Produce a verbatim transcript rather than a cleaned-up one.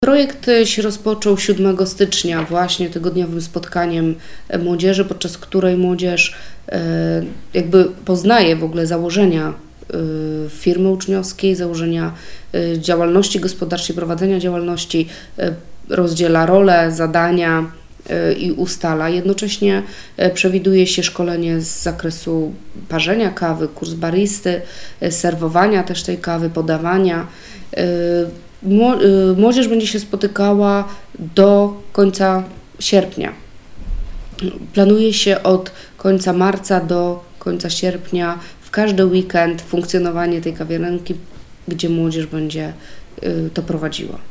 Projekt się rozpoczął siódmego stycznia właśnie tygodniowym spotkaniem młodzieży, podczas której młodzież jakby poznaje w ogóle założenia firmy uczniowskiej, założenia działalności gospodarczej, prowadzenia działalności, rozdziela role, zadania i ustala. Jednocześnie przewiduje się szkolenie z zakresu parzenia kawy, kurs baristy, serwowania też tej kawy, podawania. Młodzież będzie się spotykała do końca sierpnia. Planuje się od końca marca do końca sierpnia w każdy weekend funkcjonowanie tej kawiarenki, gdzie młodzież będzie to prowadziła.